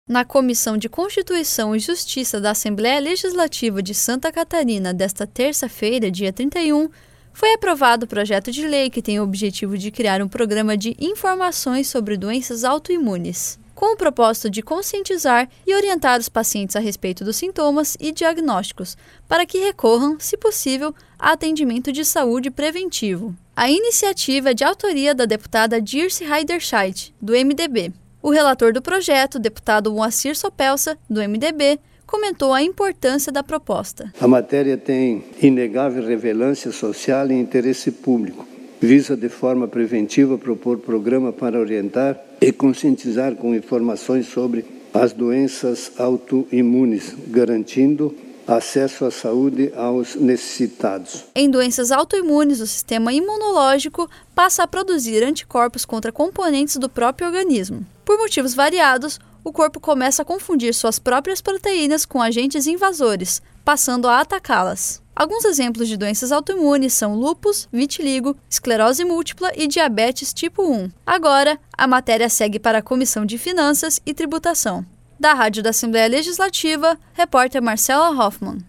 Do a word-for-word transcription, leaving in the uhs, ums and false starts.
Na Comissão de Constituição e Justiça da Assembleia Legislativa de Santa Catarina desta terça-feira, dia trinta e um, foi aprovado o projeto de lei que tem o objetivo de criar um programa de informações sobre doenças autoimunes, com o propósito de conscientizar e orientar os pacientes a respeito dos sintomas e diagnósticos, para que recorram, se possível, a atendimento de saúde preventivo. A iniciativa é de autoria da deputada Dirce Heiderscheid, do M D B. O relator do projeto, deputado Moacir Sopelsa, do M D B, comentou a importância da proposta. A matéria tem inegável relevância social e interesse público. Visa de forma preventiva propor programa para orientar e conscientizar com informações sobre as doenças autoimunes, garantindo acesso à saúde aos necessitados. Em doenças autoimunes, o sistema imunológico passa a produzir anticorpos contra componentes do próprio organismo. Por motivos variados, o corpo começa a confundir suas próprias proteínas com agentes invasores, passando a atacá-las. Alguns exemplos de doenças autoimunes são lúpus, vitiligo, esclerose múltipla e diabetes tipo um. Agora, a matéria segue para a Comissão de Finanças e Tributação. Da Rádio da Assembleia Legislativa, repórter Marcela Hoffmann.